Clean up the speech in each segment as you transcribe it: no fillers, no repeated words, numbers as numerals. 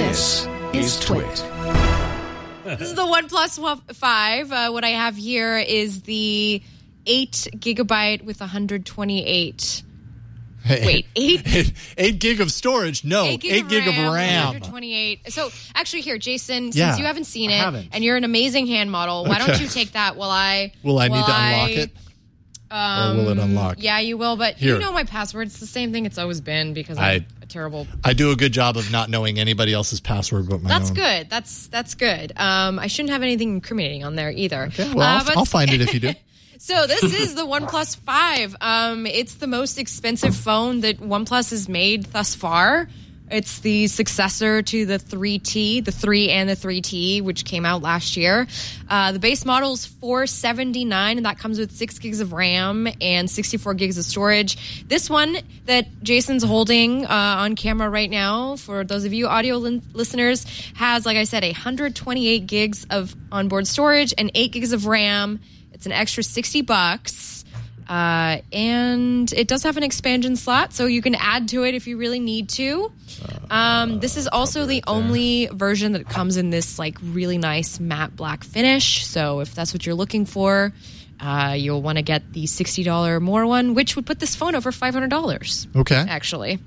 This is Twit. This is the OnePlus 5. What I have here is the 8 gigabyte with 128. Wait, 8 gig of storage? No, 8 gig of RAM. 128. So, actually, here, Jason, since you haven't seen it, and you're an amazing hand model, why don't you take that while I... Will I need to unlock it? Or will it unlock? Yeah, you will, but here. You know my password. It's the same thing it's always been because I'm a terrible... I do a good job of not knowing anybody else's password but my own. That's good. That's good. I shouldn't have anything incriminating on there either. Okay, well, I'll find it if you do. So this is the OnePlus 5. It's the most expensive phone that OnePlus has made thus far. It's the successor to the 3T, the 3 and the 3T, which came out last year. The base model is $479, and that comes with 6 gigs of RAM and 64 gigs of storage. This one that Jason's holding on camera right now, for those of you audio listeners, has, like I said, 128 gigs of onboard storage and 8 gigs of RAM. It's an extra $60. And it does have an expansion slot, so you can add to it if you really need to. This is also the only version that comes in this like really nice matte black finish. So if that's what you're looking for, you'll want to get the $60 more one, which would put this phone over $500. Okay. Actually.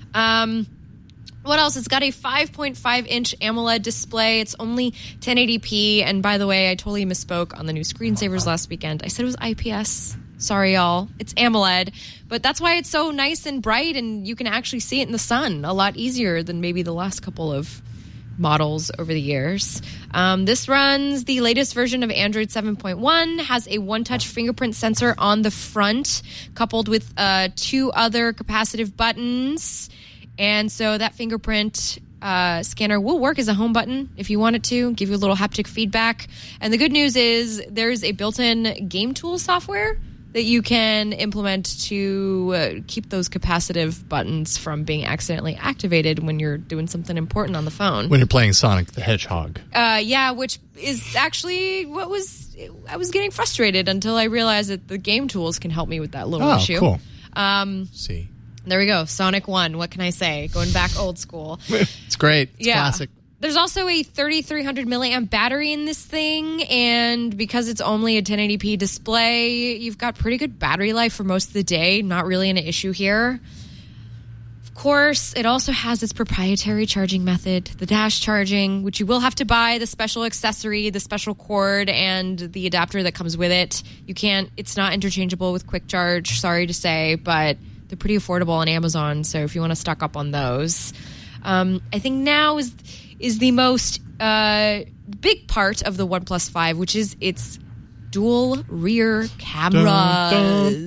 What else? It's got a 5.5-inch AMOLED display. It's only 1080p. And by the way, I totally misspoke on the new screensavers last weekend. I said it was IPS. Sorry, y'all. It's AMOLED. But that's why it's so nice and bright, and you can actually see it in the sun a lot easier than maybe the last couple of models over the years. This runs the latest version of Android 7.1, has a one-touch fingerprint sensor on the front, coupled with 2 other capacitive buttons. And so that fingerprint scanner will work as a home button if you want it to, give you a little haptic feedback. And the good news is there's a built-in game tool software that you can implement to keep those capacitive buttons from being accidentally activated when you're doing something important on the phone. When you're playing Sonic the Hedgehog. Yeah, which is actually what I was getting frustrated until I realized that the game tools can help me with that little issue. Oh, cool. See. There we go. Sonic 1. What can I say? Going back old school. It's great. It's classic. There's also a 3,300 milliamp battery in this thing, and because it's only a 1080p display, you've got pretty good battery life for most of the day. Not really an issue here. Of course, it also has its proprietary charging method, the dash charging, which you will have to buy the special accessory, the special cord, and the adapter that comes with it. It's not interchangeable with Quick Charge, sorry to say, but they're pretty affordable on Amazon, so if you want to stock up on those. I think now is the most big part of the OnePlus 5, which is its dual rear cameras. Dun, dun,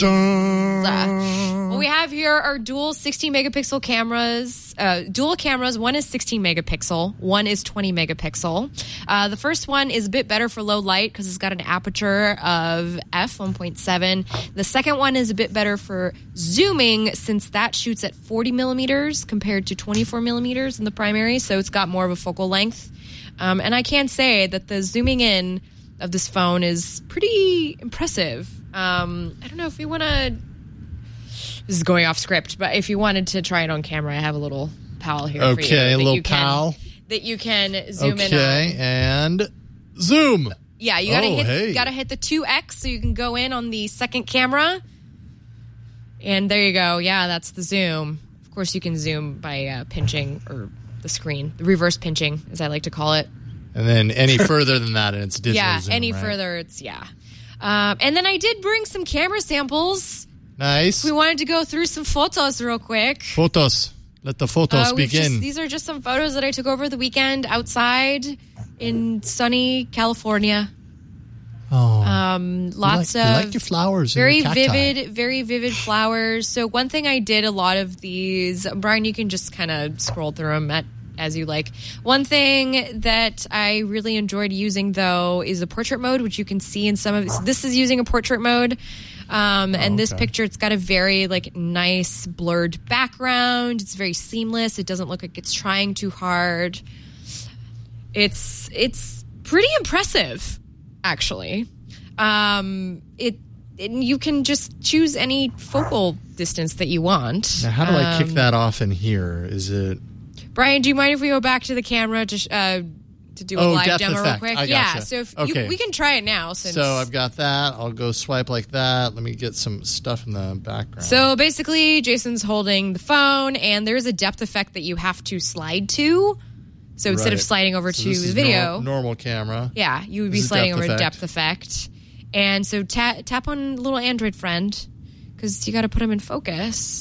dun. What we have here are dual 16 megapixel cameras. Dual cameras. One is 16 megapixel. One is 20 megapixel. The first one is a bit better for low light because it's got an aperture of f1.7. The second one is a bit better for zooming since that shoots at 40 millimeters compared to 24 millimeters in the primary. So it's got more of a focal length. And I can say that the zooming in of this phone is pretty impressive. I don't know if you want to... This is going off script, but if you wanted to try it on camera, I have a little pal here for you. Okay, a little pal. That you can zoom in on. Okay, and zoom. Yeah, you gotta hit the 2x so you can go in on the second camera. And there you go. Yeah, that's the zoom. Of course, you can zoom by pinching or the screen, the reverse pinching, as I like to call it. And then any further than that, and it's digital zoom, any right? further, it's, and then I did bring some camera samples. Nice. We wanted to go through some photos real quick. Photos. Let the photos begin. These are just some photos that I took over the weekend outside in sunny California. Oh. Lots you like your flowers. Very and your cacti. very vivid flowers. So one thing I did a lot of these, Brian, you can just kind of scroll through them as you like. One thing that I really enjoyed using, though, is the portrait mode, which you can see in some of this. This is using a portrait mode. And this picture, it's got a very nice blurred background. It's very seamless. It doesn't look like it's trying too hard. It's pretty impressive, actually. You can just choose any focal distance that you want. Now, how do I kick that off in here? Is it... Brian, do you mind if we go back to the camera to do a live demo real quick? Gotcha. So we can try it now. So I've got that. I'll go swipe like that. Let me get some stuff in the background. So basically, Jason's holding the phone, and there's a depth effect that you have to slide to. So instead of sliding over to the video, normal camera. Yeah, you would be sliding over to depth effect. And so tap on little Android friend because you got to put him in focus.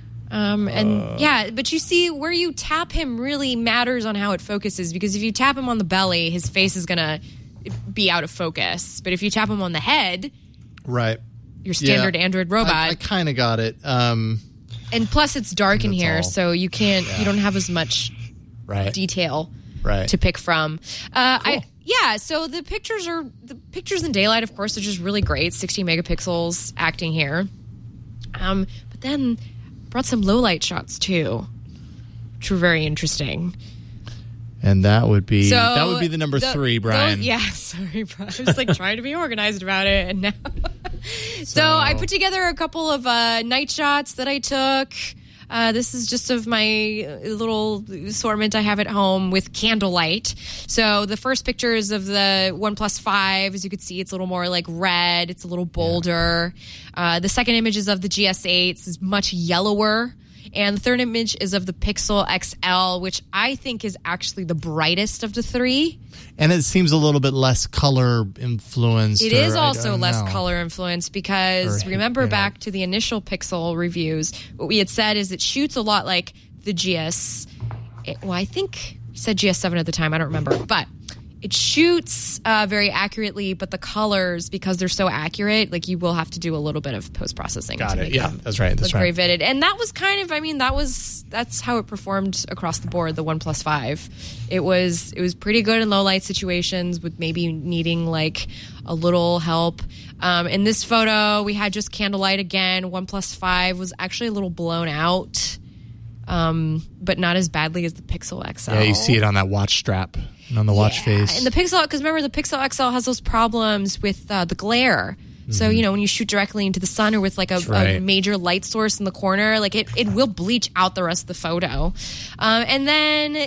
But you see where you tap him really matters on how it focuses, because if you tap him on the belly, his face is going to be out of focus. But if you tap him on the head, right, your standard Android robot. I kind of got it. And plus it's dark in here, so you don't have as much detail to pick from. Cool. So the pictures in daylight, of course, are just really great. 60 megapixels acting here. But then brought some low light shots too, which were very interesting. And that would be the number 3, Brian. Sorry, Brian. I was like trying to be organized about it, and now. So I put together a couple of night shots that I took. This is just of my little assortment I have at home with candlelight. So the first picture is of the OnePlus 5. As you can see, it's a little more like red. It's a little bolder. The second image is of the GS8. It's much yellower. And the third image is of the Pixel XL, which I think is actually the brightest of the 3. And it seems a little bit less color influenced. It is also less color influenced because remember back to the initial Pixel reviews, what we had said is it shoots a lot like the GS. I think we said GS7 at the time. I don't remember. But it shoots very accurately, but the colors, because they're so accurate, like you will have to do a little bit of post-processing. Got it. Yeah, that's right. That's very vivid. And that was kind of, that's how it performed across the board, the OnePlus 5. It was pretty good in low light situations with maybe needing like a little help. In this photo, we had just candlelight again. OnePlus 5 was actually a little blown out, but not as badly as the Pixel XL. Yeah, you see it on that watch strap. And on the watch face. And the Pixel, because remember, the Pixel XL has those problems with the glare. Mm-hmm. So, when you shoot directly into the sun or with like a major light source in the corner, like it will bleach out the rest of the photo. And then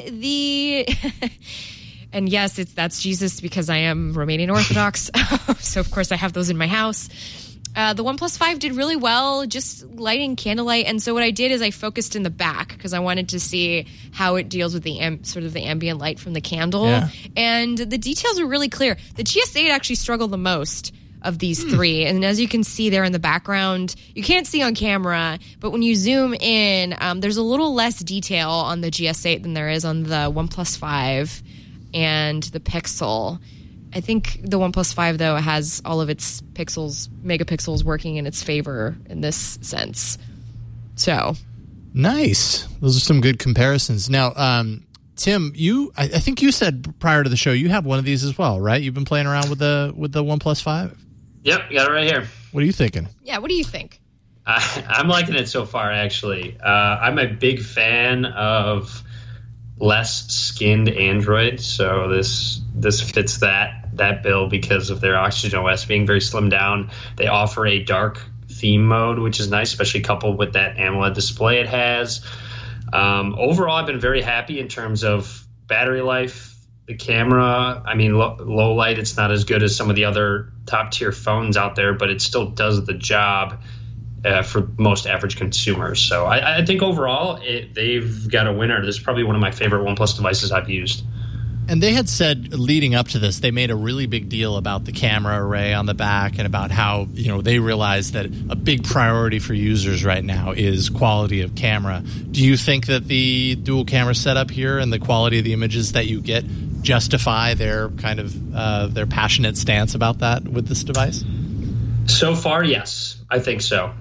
and yes, that's Jesus because I am Romanian Orthodox. So, of course, I have those in my house. The OnePlus 5 did really well, just lighting candlelight. And so what I did is I focused in the back because I wanted to see how it deals with the sort of the ambient light from the candle. Yeah. And the details are really clear. The GS8 actually struggled the most of these 3. And as you can see there in the background, you can't see on camera, but when you zoom in, there's a little less detail on the GS8 than there is on the OnePlus 5 and the Pixel. I think the OnePlus 5, though, has all of its megapixels working in its favor in this sense. So. Nice. Those are some good comparisons. Now, Tim, I think you said prior to the show you have one of these as well, right? You've been playing around with the OnePlus 5? Yep, got it right here. What are you thinking? Yeah, what do you think? I'm liking it so far, actually. I'm a big fan of less skinned Android, so this fits that bill because of their Oxygen OS being very slimmed down. They offer a dark theme mode, which is nice, especially coupled with that AMOLED display it has. Overall, I've been very happy in terms of battery life, the camera. I mean, low light, it's not as good as some of the other top tier phones out there, but it still does the job for most average consumers. So I think overall, they've got a winner. This is probably one of my favorite OnePlus devices I've used. And they had said leading up to this, they made a really big deal about the camera array on the back and about how, they realized that a big priority for users right now is quality of camera. Do you think that the dual camera setup here and the quality of the images that you get justify their kind of their passionate stance about that with this device? So far, yes, I think so.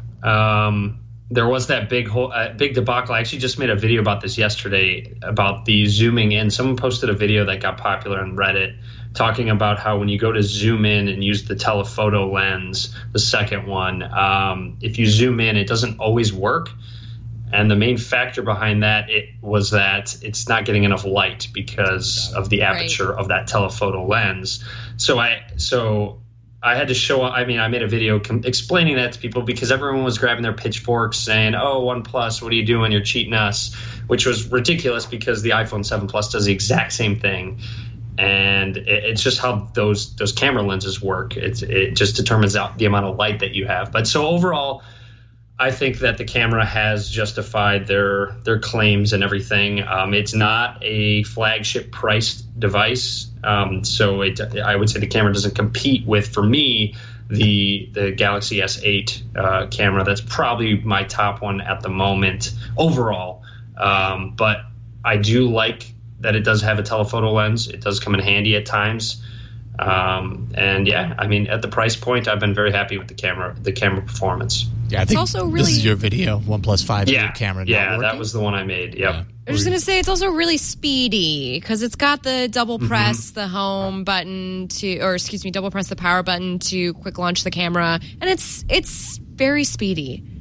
There was that big debacle. I actually just made a video about this yesterday about the zooming in. Someone posted a video that got popular on Reddit talking about how when you go to zoom in and use the telephoto lens, the second one, if you zoom in, it doesn't always work. And the main factor behind that was that it's not getting enough light because of the aperture of that telephoto lens. So I had to show. I mean, I made a video explaining that to people because everyone was grabbing their pitchforks, saying, "Oh, OnePlus, what are you doing? You're cheating us," which was ridiculous because the iPhone 7 Plus does the exact same thing, and it's just how those camera lenses work. It just determines out the amount of light that you have. But so overall, I think that the camera has justified their claims and everything. It's not a flagship priced device, so I would say the camera doesn't compete with, for me, the Galaxy S8 camera. That's probably my top one at the moment overall. But I do like that it does have a telephoto lens. It does come in handy at times. And yeah, I mean, at the price point, I've been very happy with the camera performance. Yeah, I think also really, this is your video, OnePlus 5 camera. Yeah, that was the one I made. Yep. Yeah. I was just going to say it's also really speedy because it's got the double press the home button double press the power button to quick launch the camera, and it's very speedy.